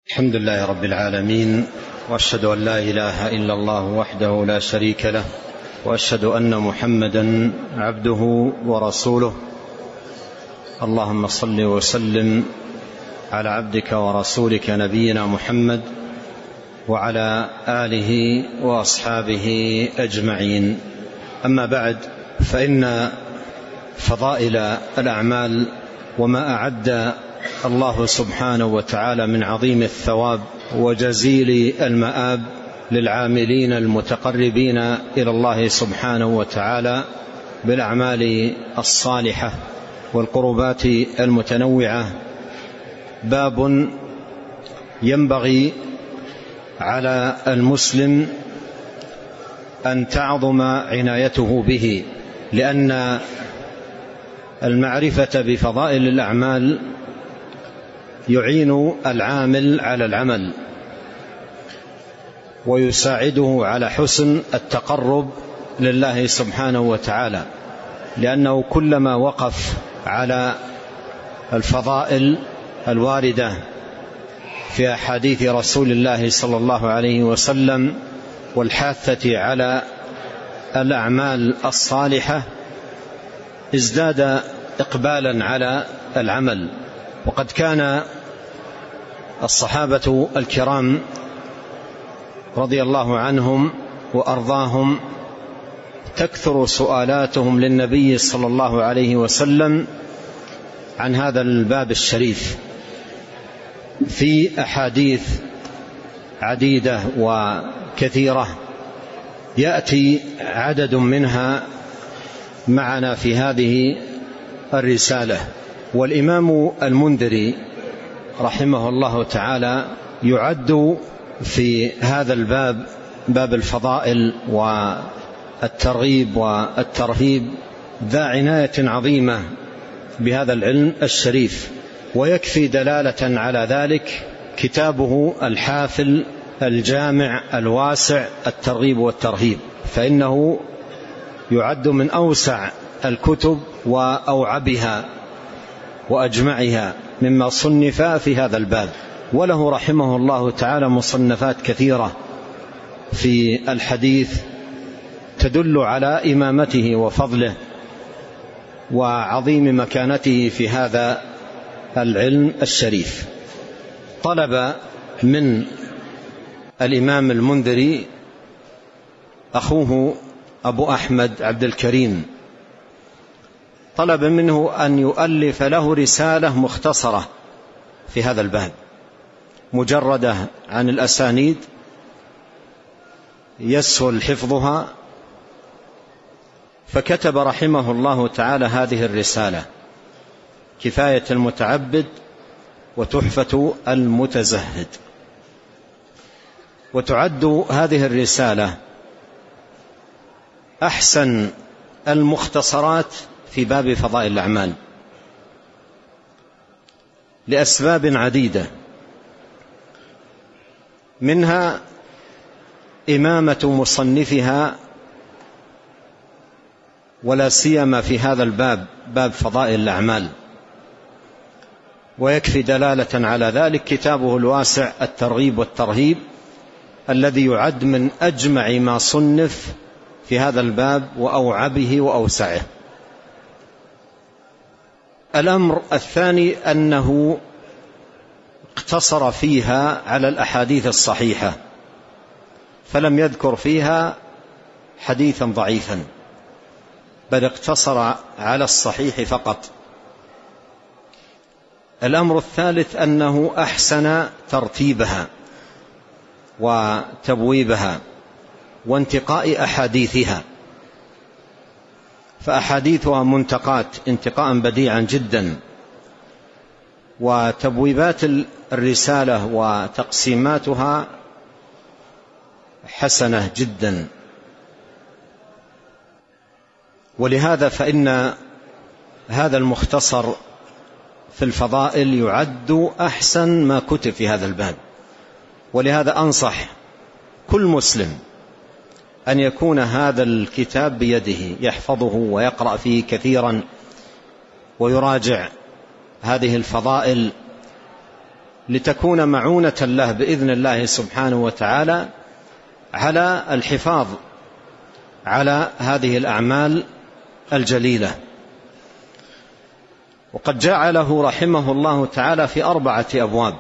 الحمد لله رب العالمين، وأشهد أن لا إله إلا الله وحده لا شريك له، وأشهد أن محمدا عبده ورسوله. اللهم صل وسلم على عبدك ورسولك نبينا محمد وعلى آله وأصحابه أجمعين. أما بعد، فإن فضائل الأعمال وما أعد الله سبحانه وتعالى من عظيم الثواب وجزيل المآب للعاملين المتقربين إلى الله سبحانه وتعالى بالأعمال الصالحة والقربات المتنوعة باب ينبغي على المسلم أن تعظم عنايته به، لأن المعرفة بفضائل الأعمال يعين العامل على العمل ويساعده على حسن التقرب لله سبحانه وتعالى، لأنه كلما وقف على الفضائل الواردة في أحاديث رسول الله صلى الله عليه وسلم والحاثة على الأعمال الصالحة ازداد إقبالا على العمل. وقد كان الصحابة الكرام رضي الله عنهم وأرضاهم تكثر سؤالاتهم للنبي صلى الله عليه وسلم عن هذا الباب الشريف في أحاديث عديدة وكثيرة، يأتي عدد منها معنا في هذه الرسالة. والإمام المنذري رحمه الله تعالى يعد في هذا الباب، باب الفضائل والترغيب والترهيب، ذا عناية عظيمة بهذا العلم الشريف، ويكفي دلالة على ذلك كتابه الحافل الجامع الواسع الترغيب والترهيب، فإنه يعد من أوسع الكتب وأوعبها وأجمعها مما صنف في هذا الباب. وله رحمه الله تعالى مصنفات كثيرة في الحديث تدل على إمامته وفضله وعظيم مكانته في هذا العلم الشريف. طلب من الإمام المنذري أخوه أبو أحمد عبد الكريم، طلب منه أن يؤلف له رسالة مختصرة في هذا الباب مجردة عن الأسانيد يسهل حفظها، فكتب رحمه الله تعالى هذه الرسالة: كفاية المتعبد وتحفة المتزهد. وتعد هذه الرسالة أحسن المختصرات في باب فضائل الأعمال لأسباب عديدة، منها إمامة مصنفها ولا سيما في هذا الباب، باب فضائل الأعمال، ويكفي دلالة على ذلك كتابه الواسع الترغيب والترهيب الذي يعد من أجمع ما صنف في هذا الباب وأوعبه وأوسعه. الأمر الثاني أنه اقتصر فيها على الأحاديث الصحيحة، فلم يذكر فيها حديثا ضعيفا، بل اقتصر على الصحيح فقط. الأمر الثالث أنه أحسن ترتيبها وتبويبها وانتقاء أحاديثها، فأحاديثها منتقات انتقاء بديعا جدا، وتبويبات الرسالة وتقسيماتها حسنة جدا. ولهذا فإن هذا المختصر في الفضائل يعد أحسن ما كتب في هذا الباب. ولهذا أنصح كل مسلم أن يكون هذا الكتاب بيده يحفظه ويقرأ فيه كثيرا ويراجع هذه الفضائل لتكون معونة له بإذن الله سبحانه وتعالى على الحفاظ على هذه الأعمال الجليلة. وقد جعله رحمه الله تعالى في 4 أبواب: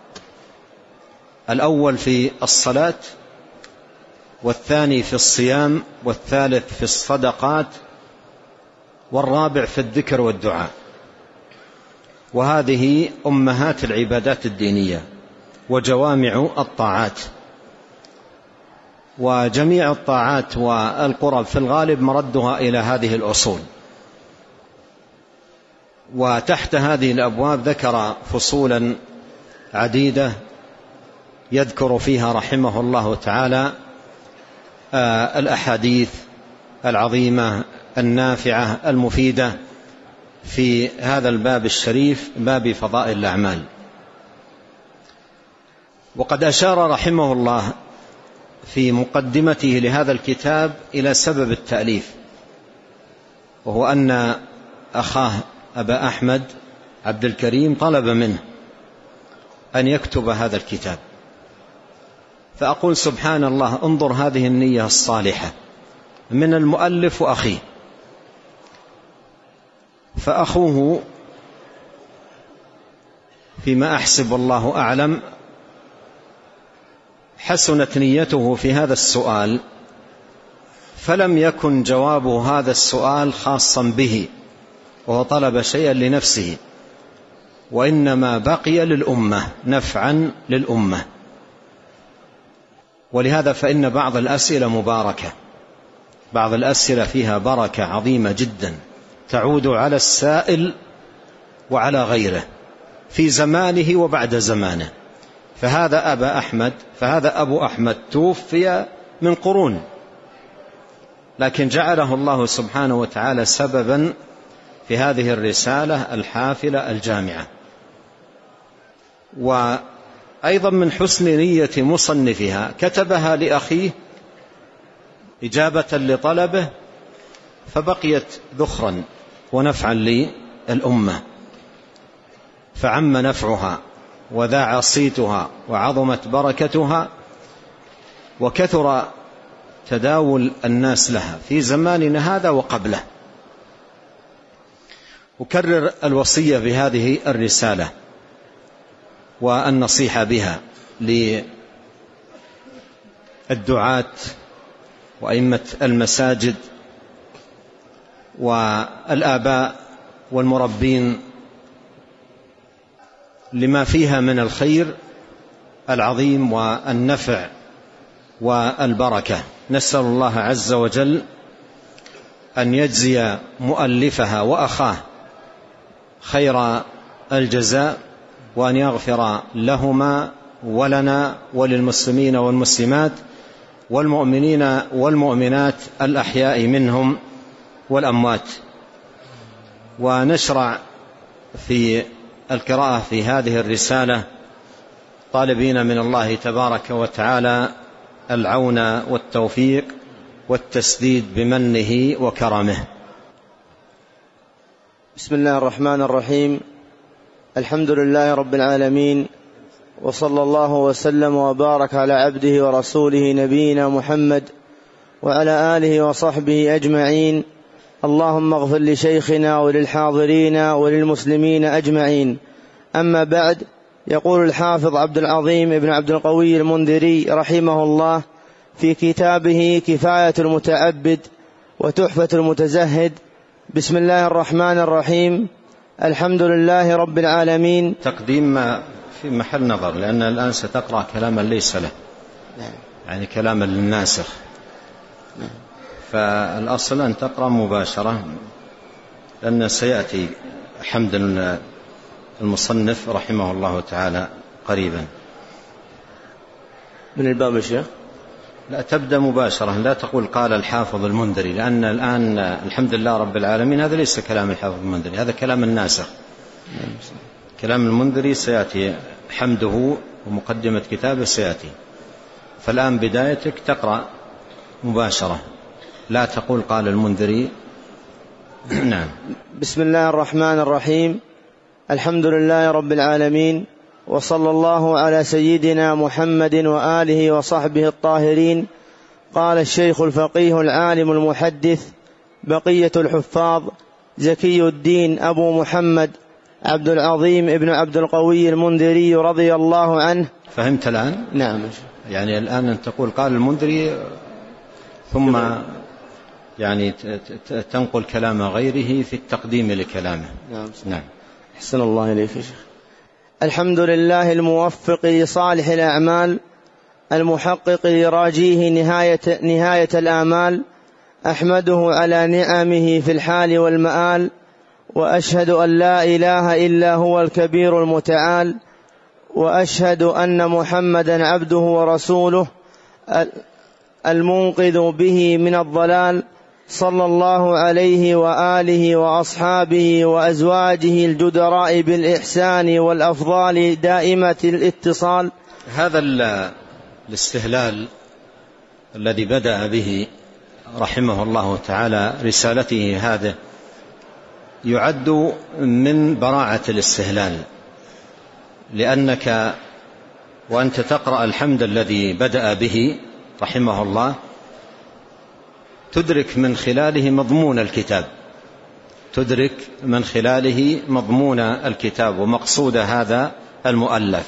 الأول في الصلاة، والثاني في الصيام، والثالث في الصدقات، والرابع في الذكر والدعاء. وهذه أمهات العبادات الدينية وجوامع الطاعات، وجميع الطاعات والقرب في الغالب مردها إلى هذه الأصول. وتحت هذه الأبواب ذكر فصولا عديدة يذكر فيها رحمه الله تعالى الأحاديث العظيمة النافعة المفيدة في هذا الباب الشريف، باب فضائل الأعمال. وقد أشار رحمه الله في مقدمته لهذا الكتاب إلى سبب التأليف، وهو أن أخاه أبا أحمد عبد الكريم طلب منه أن يكتب هذا الكتاب. فأقول سبحان الله، انظر هذه النية الصالحة من المؤلف وأخيه. فأخوه فيما أحسب الله أعلم حسنت نيته في هذا السؤال، فلم يكن جواب هذا السؤال خاصا به وهو طلب شيئا لنفسه، وإنما بقي للأمة، نفعا للأمة. ولهذا فإن بعض الأسئلة مباركة، بعض الأسئلة فيها بركة عظيمة جدا تعود على السائل وعلى غيره في زمانه وبعد زمانه. فهذا أبو أحمد توفي من قرون، لكن جعله الله سبحانه وتعالى سببا في هذه الرسالة الحافلة الجامعة. وأيضا من حسن نية مصنفها كتبها لأخيه إجابة لطلبه، فبقيت ذخرا ونفعا للأمة، فعم نفعها وذاع صيتها وعظمت بركتها، وكثر تداول الناس لها في زماننا هذا وقبله. أكرر الوصية بهذه الرسالة والنصيحة بها للدعاة وأئمة المساجد والآباء والمربين لما فيها من الخير العظيم والنفع والبركة. نسأل الله عز وجل أن يجزي مؤلفها وأخاه خير الجزاء، وأن يغفر لهما ولنا وللمسلمين والمسلمات والمؤمنين والمؤمنات الأحياء منهم والأموات. ونشرع في القراءة في هذه الرسالة طالبين من الله تبارك وتعالى العون والتوفيق والتسديد بمنه وكرمه. بسم الله الرحمن الرحيم. الحمد لله رب العالمين، وصلى الله وسلم وبارك على عبده ورسوله نبينا محمد وعلى آله وصحبه أجمعين. اللهم اغفر لشيخنا وللحاضرين وللمسلمين أجمعين. أما بعد، يقول الحافظ عبد العظيم ابن عبد القوي المنذري رحمه الله في كتابه كفاية المتعبد وتحفة المتزهد: بسم الله الرحمن الرحيم. الحمد لله رب العالمين. تقديم في محل نظر، لأن الآن ستقرأ كلاما ليس له، يعني كلاما للناسخ، فالأصل أن تقرأ مباشرة، لأن سيأتي حمد المصنف رحمه الله تعالى قريبا. من الباب الشيخ؟ لا، تبدأ مباشرة، لا تقول قال الحافظ المنذري، لأن الآن الحمد لله رب العالمين هذا ليس كلام الحافظ المنذري، هذا كلام الناسخ. كلام المنذري سيأتي حمده ومقدمة كتابه سيأتي، فالآن بدايتك تقرأ مباشرة، لا تقول قال المنذري. نعم. بسم الله الرحمن الرحيم. الحمد لله رب العالمين، وصلى الله على سيدنا محمد وآله وصحبه الطاهرين. قال الشيخ الفقيه العالم المحدث بقية الحفاظ زكي الدين أبو محمد عبد العظيم ابن عبد القوي المنذري رضي الله عنه. فهمت الآن؟ نعم. يعني الآن أن تقول قال المنذري ثم يعني تنقل كلام غيره في التقديم لكلامه. نعم. أحسن الله إليك يا شيخ. الحمد لله الموفق لصالح الأعمال المحقق لراجيه نهاية الآمال، أحمده على نعمه في الحال والمآل، وأشهد أن لا إله إلا هو الكبير المتعال، وأشهد أن محمدا عبده ورسوله المنقذ به من الضلال، صلى الله عليه وآله وأصحابه وأزواجه الجدراء بالإحسان والأفضال دائمة الاتصال. هذا الاستهلال الذي بدأ به رحمه الله تعالى رسالته هذه يعد من براعة الاستهلال، لأنك وأنت تقرأ الحمد الذي بدأ به رحمه الله تدرك من خلاله مضمون الكتاب، تدرك من خلاله مضمون الكتاب ومقصود هذا المؤلف.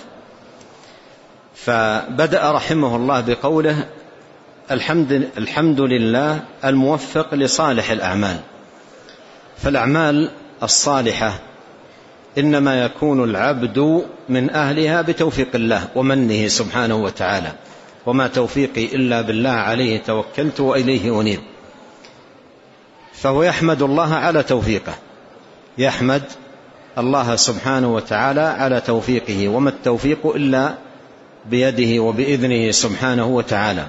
فبدأ رحمه الله بقوله الحمد لله الموفق لصالح الأعمال. فالأعمال الصالحة إنما يكون العبد من أهلها بتوفيق الله ومنه سبحانه وتعالى، وما توفيقي إلا بالله عليه توكلت وإليه أنيب. فهو يحمد الله على توفيقه، يحمد الله سبحانه وتعالى على توفيقه، وما التوفيق إلا بيده وبإذنه سبحانه وتعالى.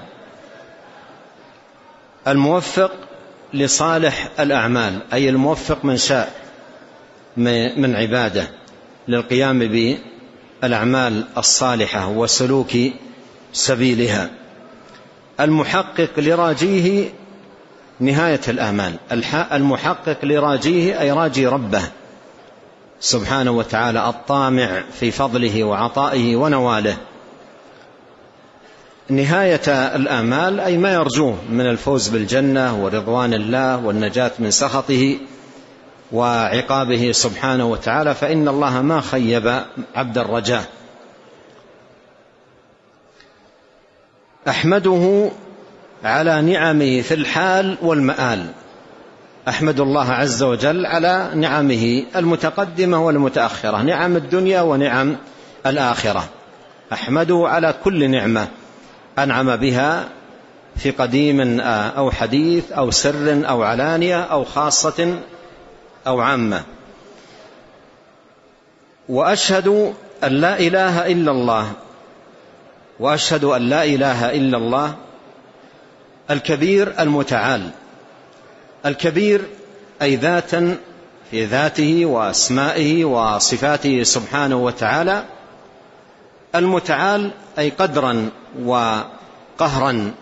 الموفق لصالح الأعمال أي الموفق من شاء من عباده للقيام بالأعمال الصالحة وسلوك سبيلها. المحقق لراجيه نهاية الآمال، المحقق لراجيه أي راجي ربه سبحانه وتعالى الطامع في فضله وعطائه ونواله. نهاية الآمال أي ما يرجوه من الفوز بالجنة ورضوان الله والنجاة من سخطه وعقابه سبحانه وتعالى، فإن الله ما خيب عبد الرجاء. أحمده على نعمه في الحال والمآل، أحمد الله عز وجل على نعمه المتقدمة والمتأخرة، نعم الدنيا ونعم الآخرة. أحمده على كل نعمة أنعم بها في قديم أو حديث أو سر أو علانية أو خاصة أو عامة. وأشهد أن لا إله إلا الله، وأشهد أن لا إله إلا الله الكبير المتعال. الكبير أي ذاتا في ذاته وأسمائه وصفاته سبحانه وتعالى، المتعال أي قدرا وقهرا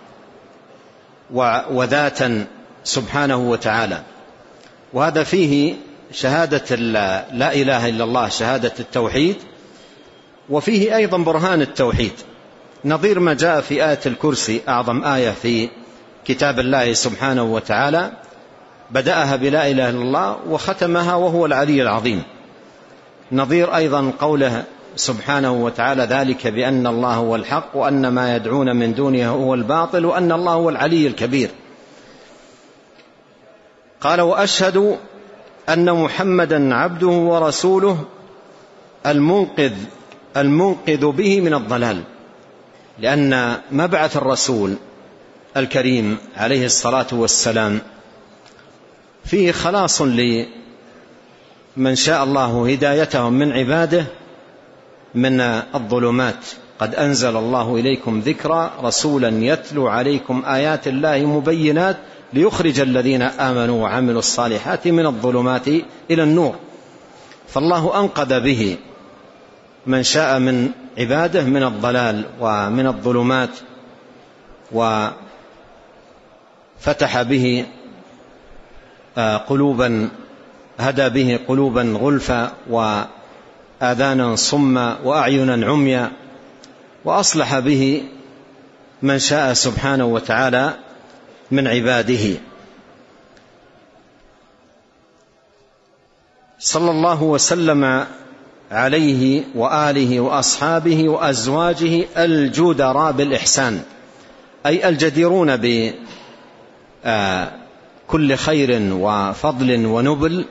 وذاتا سبحانه وتعالى. وهذا فيه شهادة لا إله إلا الله، شهادة التوحيد، وفيه أيضا برهان التوحيد، نظير ما جاء في آية الكرسي أعظم آية في كتاب الله سبحانه وتعالى، بدأها بلا إله إلا الله وختمها وهو العلي العظيم. نظير أيضا قوله سبحانه وتعالى ذلك بأن الله هو الحق وأن ما يدعون من دونه هو الباطل وأن الله هو العلي الكبير. قال وأشهد أن محمدا عبده ورسوله المنقذ به من الضلال، لأن مبعث الرسول الكريم عليه الصلاة والسلام فيه خلاص لمن شاء الله هدايتهم من عباده من الظلمات. قد أنزل الله إليكم ذكرا رسولا يتلو عليكم آيات الله مبينات ليخرج الذين آمنوا وعملوا الصالحات من الظلمات إلى النور. فالله أنقذ به من شاء من عباده من الضلال ومن الظلمات، وفتح به قلوبا، هدى به قلوبا غلفا آذانا صما وأعينا عميا، وأصلح به من شاء سبحانه وتعالى من عباده. صلى الله وسلم عليه وآله وأصحابه وأزواجه الجدراء بالإحسان، أي الجديرون بكل خير وفضل ونبل،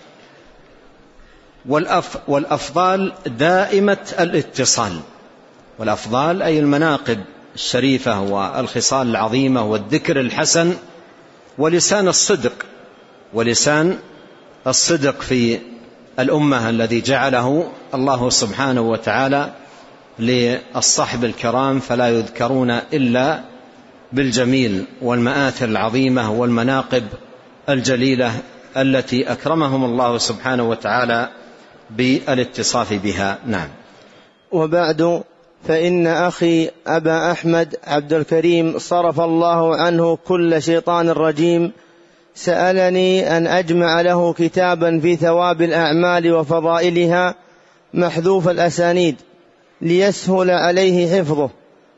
والأفضال دائمة الاتصال. والأفضال أي المناقب الشريفة والخصال العظيمة والذكر الحسن ولسان الصدق في الأمة الذي جعله الله سبحانه وتعالى للصحب الكرام، فلا يذكرون إلا بالجميل والمآثر العظيمة والمناقب الجليلة التي أكرمهم الله سبحانه وتعالى بالاتصاف بها. نعم. وبعد، فإن أخي أبا أحمد عبد الكريم صرف الله عنه كل شيطان رجيم سألني أن أجمع له كتابا في ثواب الأعمال وفضائلها محذوف الأسانيد ليسهل عليه حفظه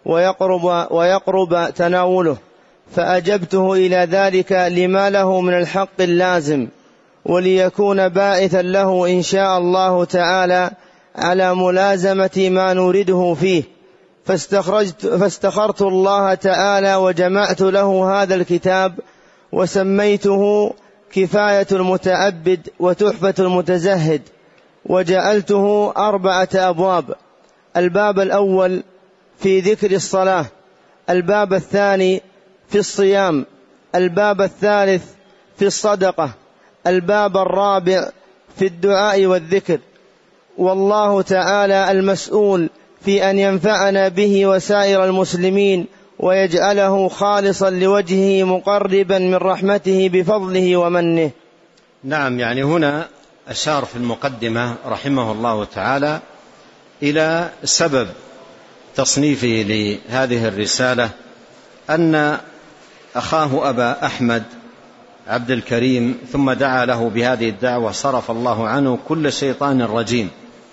ويقرب تناوله، فأجبته إلى ذلك لما له من الحق اللازم، وليكون باعثا له إن شاء الله تعالى على ملازمة ما نريده فيه، فاستخرت الله تعالى وجمعت له هذا الكتاب وسميته كفاية المتعبد وتحفة المتزهد، وجعلته 4 أبواب: الباب الأول في ذكر الصلاة، الباب الثاني في الصيام، الباب الثالث في الصدقة، الباب الرابع في الدعاء والذكر. والله تعالى المسؤول في أن ينفعنا به وسائر المسلمين ويجعله خالصا لوجهه مقربا من رحمته بفضله ومنه. نعم، يعني هنا أشار في المقدمة رحمه الله تعالى إلى سبب تصنيفه لهذه الرسالة، أن أخاه أبا أحمد عبد الكريم ثم دعا له بهذه الدعوة صرف الله عنه كل شيطان رجيم.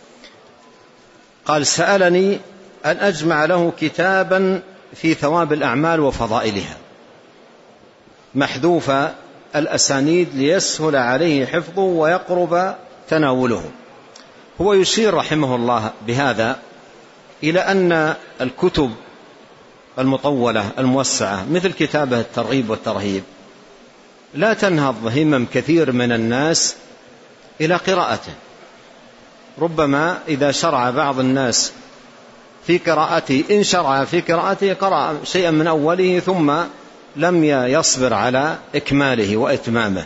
قال: سألني أن أجمع له كتابا في ثواب الأعمال وفضائلها محذوف الأسانيد ليسهل عليه حفظه ويقرب تناوله. هو يشير رحمه الله بهذا إلى أن الكتب المطولة الموسعة مثل كتابه الترغيب والترهيب لا تنهض همم كثير من الناس إلى قراءته. ربما إذا شرع بعض الناس في قراءته، إن شرع في قراءته قرأ شيئا من أوله ثم لم يصبر على إكماله وإتمامه.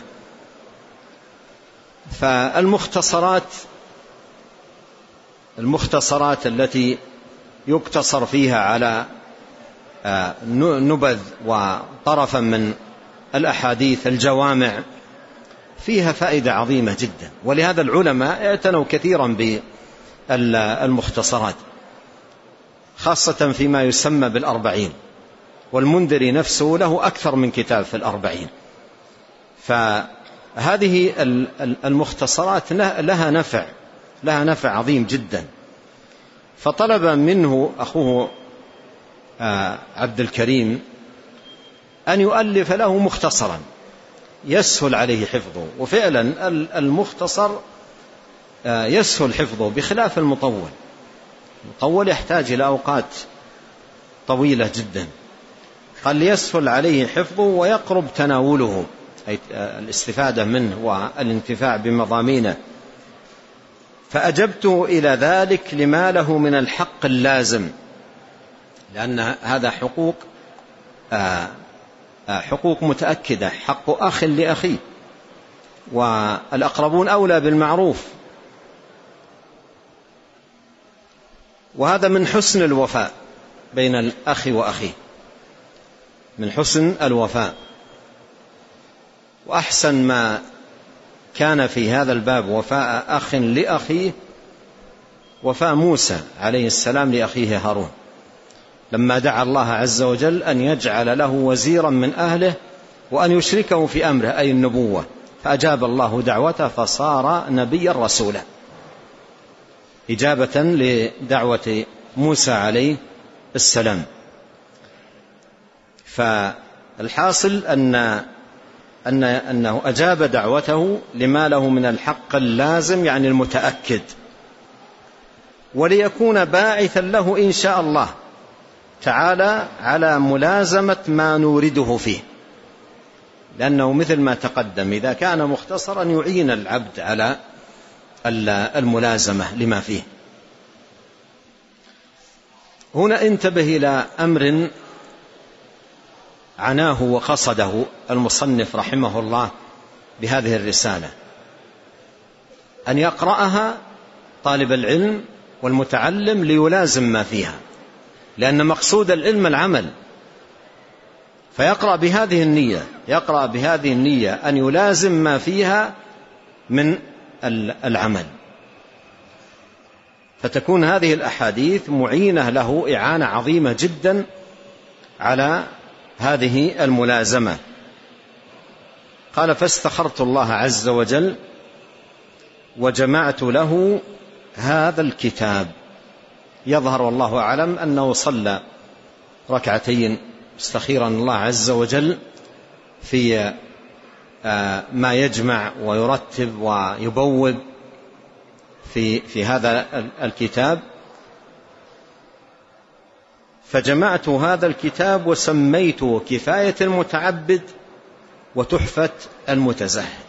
فالمختصرات التي يقتصر فيها على نبذ وطرفا من الأحاديث الجوامع فيها فائدة عظيمة جدا، ولهذا العلماء اعتنوا كثيرا بالمختصرات، خاصة فيما يسمى بالأربعين، والمنذري نفسه له أكثر من كتاب في الأربعين. فهذه المختصرات لها نفع عظيم جدا. فطلب منه أخوه عبد الكريم أن يؤلف له مختصرا يسهل عليه حفظه، وفعلا المختصر يسهل حفظه بخلاف المطول. المطول يحتاج إلى أوقات طويلة جدا. قال ليسهل عليه حفظه ويقرب تناوله، أي الاستفادة منه والانتفاع بمضامينه. فأجبته إلى ذلك لما له من الحق اللازم، لأن هذا حقوق متأكدة، حق أخ لأخيه، والأقربون أولى بالمعروف، وهذا من حسن الوفاء بين الأخ وأخيه، من حسن الوفاء. وأحسن ما كان في هذا الباب وفاء أخ لأخيه وفاء موسى عليه السلام لأخيه هارون، لما دعا الله عز وجل أن يجعل له وزيرا من أهله وأن يشركه في أمره، أي النبوة، فأجاب الله دعوته فصار نبيا رسولا. إجابة لدعوة موسى عليه السلام. فالحاصل أنه أجاب دعوته لما له من الحق اللازم يعني المتأكد، وليكون باعثا له إن شاء الله تعالى على ملازمة ما نورده فيه، لأنه مثل ما تقدم إذا كان مختصرا يعين العبد على الملازمة لما فيه. هنا انتبه إلى أمر عناه وقصده المصنف رحمه الله بهذه الرسالة، أن يقرأها طالب العلم والمتعلم ليلازم ما فيها، لأن مقصود العلم العمل، فيقرأ بهذه النية، يقرأ بهذه النية أن يلازم ما فيها من العمل، فتكون هذه الأحاديث معينة له إعانة عظيمة جدا على هذه الملازمة. قال: فاستخرت الله عز وجل وجمعت له هذا الكتاب. يظهر والله أعلم أنه صلى ركعتين مستخيرا الله عز وجل في ما يجمع ويرتب ويبوب في هذا الكتاب، فجمعت هذا الكتاب وسميته كفاية المتعبد وتحفة المتزهد.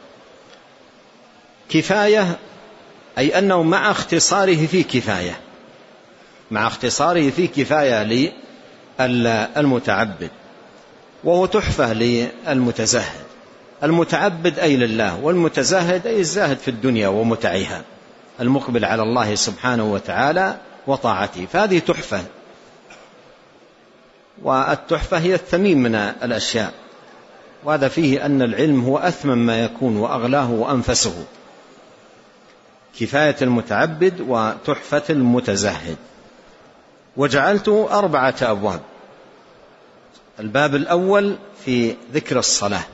كفاية أي أنه مع اختصاره في كفاية، مع اختصاره في كفاية للمتعبد، وهو تحفة للمتزهد. المتعبد أي لله، والمتزهد أي الزاهد في الدنيا ومتعها، المقبل على الله سبحانه وتعالى وطاعته، فهذه تحفة. والتحفة هي الثمين من الأشياء، وهذا فيه أن العلم هو أثمن ما يكون وأغلاه وأنفسه. كفاية المتعبد وتحفة المتزهد. وجعلت 4 أبواب. الباب الأول في ذكر الصلاة،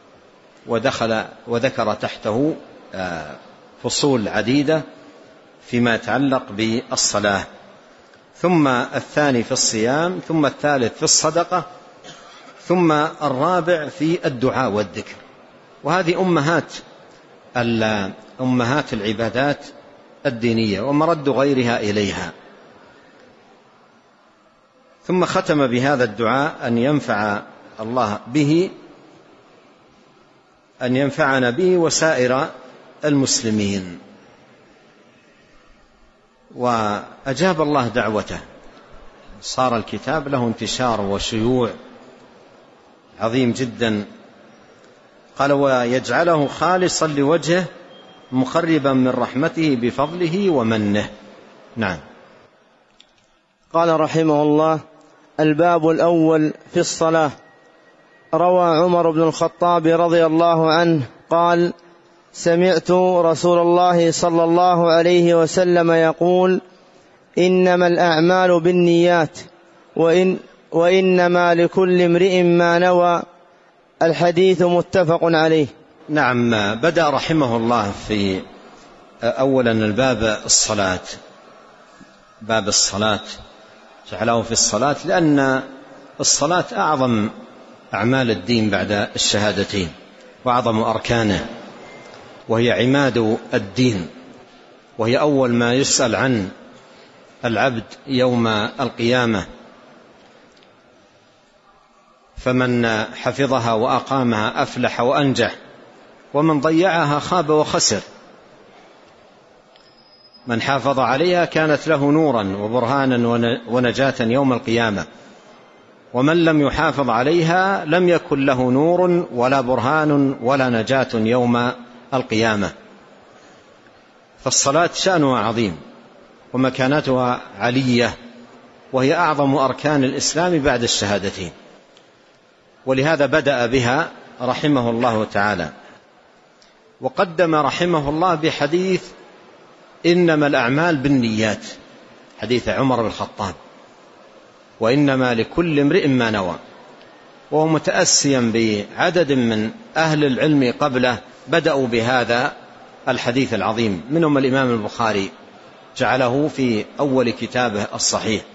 وذكر تحته فصول عديدة فيما يتعلق بالصلاة، ثم الثاني في الصيام، ثم الثالث في الصدقة، ثم الرابع في الدعاء والذكر. وهذه أمهات العبادات الدينية ومرد غيرها إليها. ثم ختم بهذا الدعاء أن ينفع الله به، أن ينفعنا به وسائر المسلمين. وأجاب الله دعوته، صار الكتاب له انتشار وشيوع عظيم جدا. قال: ويجعله خالصا لوجهه مقربا من رحمته بفضله ومنه. نعم. قال رحمه الله: الباب الأول في الصلاة. روى عمر بن الخطاب رضي الله عنه قال: سمعت رسول الله صلى الله عليه وسلم يقول: إنما الأعمال بالنيات وإنما لكل امرئ ما نوى. الحديث متفق عليه. نعم. بدأ رحمه الله في أولا الباب الصلاة، باب الصلاة جعله في الصلاة، لأن الصلاة أعظم أعمال الدين بعد الشهادتين وأعظم أركانه، وهي عماد الدين، وهي أول ما يسأل عن العبد يوم القيامة. فمن حفظها وأقامها أفلح وأنجح، ومن ضيعها خاب وخسر. من حافظ عليها كانت له نورا وبرهانا ونجاة يوم القيامة، ومن لم يحافظ عليها لم يكن له نور ولا برهان ولا نجاة يوم القيامة. فالصلاة شأنها عظيم ومكانتها علية، وهي أعظم أركان الإسلام بعد الشهادتين، ولهذا بدأ بها رحمه الله تعالى. وقدم رحمه الله بحديث إنما الأعمال بالنيات، حديث عمر بن الخطاب، وإنما لكل امرئ ما نوى، وهو متأسيا بعدد من أهل العلم قبله بدأوا بهذا الحديث العظيم، منهم الإمام البخاري جعله في أول كتابه الصحيح،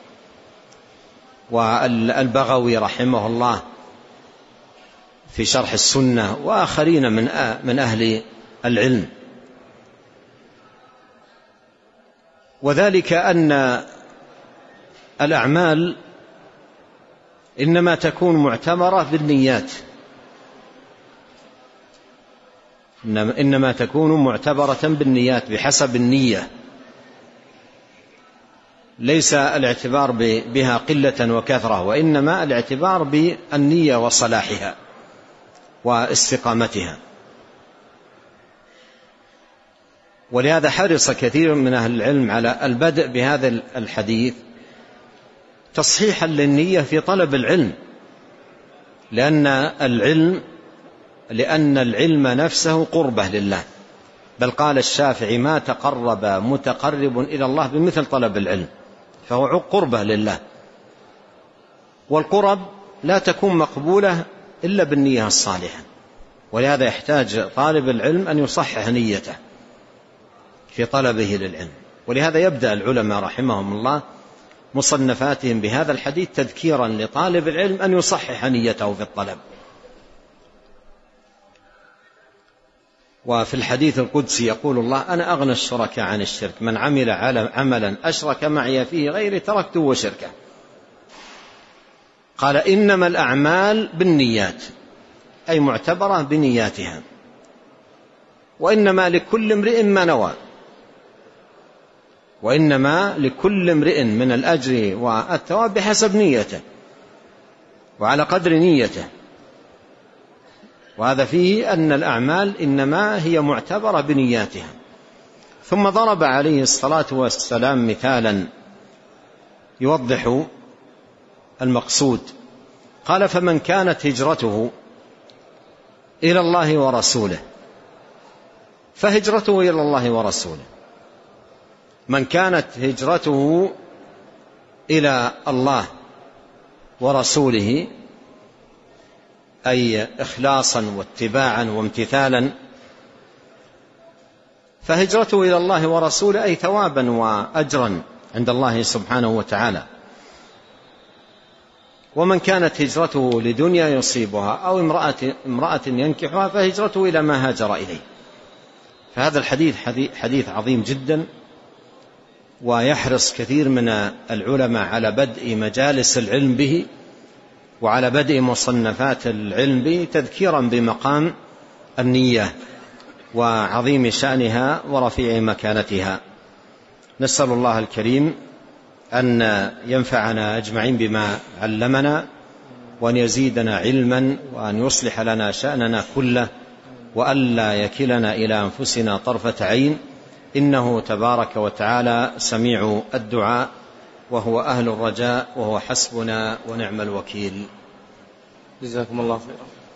والبغوي رحمه الله في شرح السنة، وآخرين من أهل العلم. وذلك أن الأعمال إنما تكون معتبرة بالنيات، إنما تكون معتبرة بالنيات بحسب النية، ليس الاعتبار بها قلة وكثرة، وإنما الاعتبار بالنية وصلاحها واستقامتها. ولهذا حرص كثير من أهل العلم على البدء بهذا الحديث تصحيحا للنية في طلب العلم، لأن العلم نفسه قربة لله، بل قال الشافعي: ما تقرب متقرب إلى الله بمثل طلب العلم، فهو قربة لله. والقرب لا تكون مقبولة إلا بالنية الصالحة، ولهذا يحتاج طالب العلم أن يصحح نيته في طلبه للعلم. ولهذا يبدأ العلماء رحمهم الله مصنفاتهم بهذا الحديث تذكيرا لطالب العلم أن يصحح نيته في الطلب. وفي الحديث القدسي يقول الله: أنا أغنى الشركاء عن الشرك، من عمل عملا أشرك معي فيه غيري تركته وشركه. قال: إنما الأعمال بالنيات، أي معتبرة بنياتها، وإنما لكل امرئ ما نوى، وإنما لكل امرئ من الأجر والثواب بحسب نيته وعلى قدر نيته. وهذا فيه أن الأعمال إنما هي معتبرة بنياتها. ثم ضرب عليه الصلاة والسلام مثالا يوضح المقصود، قال: فمن كانت هجرته إلى الله ورسوله فهجرته إلى الله ورسوله. من كانت هجرته إلى الله ورسوله أي إخلاصا واتباعا وامتثالا، فهجرته إلى الله ورسوله أي ثوابا وأجرا عند الله سبحانه وتعالى. ومن كانت هجرته لدنيا يصيبها أو امرأة ينكحها فهجرته إلى ما هاجر إليه. فهذا الحديث حديث عظيم جدا، ويحرص كثير من العلماء على بدء مجالس العلم به وعلى بدء مصنفات العلم به تذكيرا بمقام النية وعظيم شأنها ورفيع مكانتها. نسأل الله الكريم أن ينفعنا أجمعين بما علمنا، وأن يزيدنا علما، وأن يصلح لنا شأننا كله، وألا يكلنا إلى أنفسنا طرفة عين، إنه تبارك وتعالى سميع الدعاء، وهو أهل الرجاء، وهو حسبنا ونعم الوكيل. جزاكم الله خيرا.